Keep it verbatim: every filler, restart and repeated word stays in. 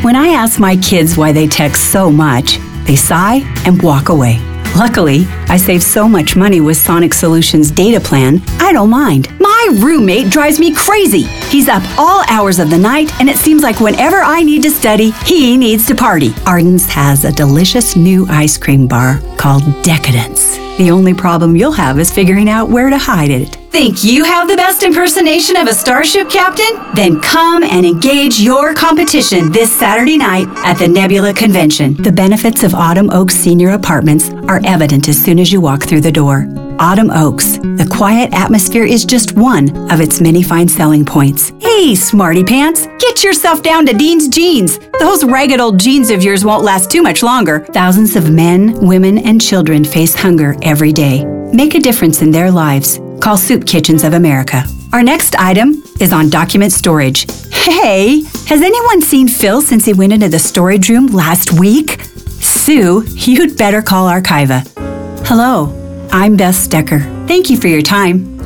When I ask my kids why they text so much, they sigh and walk away. Luckily, I save so much money with Sonic Solutions data plan, I don't mind. My roommate drives me crazy. He's up all hours of the night, and it seems like whenever I need to study, he needs to party. Arden's has a delicious new ice cream bar called Decadence. The only problem you'll have is figuring out where to hide it. Think you have the best impersonation of a starship captain? Then come and engage your competition this Saturday night at the Nebula Convention. The benefits of Autumn Oaks Senior Apartments are evident as soon as you walk through the door. Autumn Oaks, the quiet atmosphere is just one of its many fine selling points. Hey, smarty pants, get yourself down to Dean's Jeans. Those ragged old jeans of yours won't last too much longer. Thousands of men, women, and children face hunger every day. Make a difference in their lives. Call Soup Kitchens of America. Our next item is on document storage. Hey, has anyone seen Phil since he went into the storage room last week? Sue, you'd better call Archiva. Hello, I'm Beth Stecker. Thank you for your time.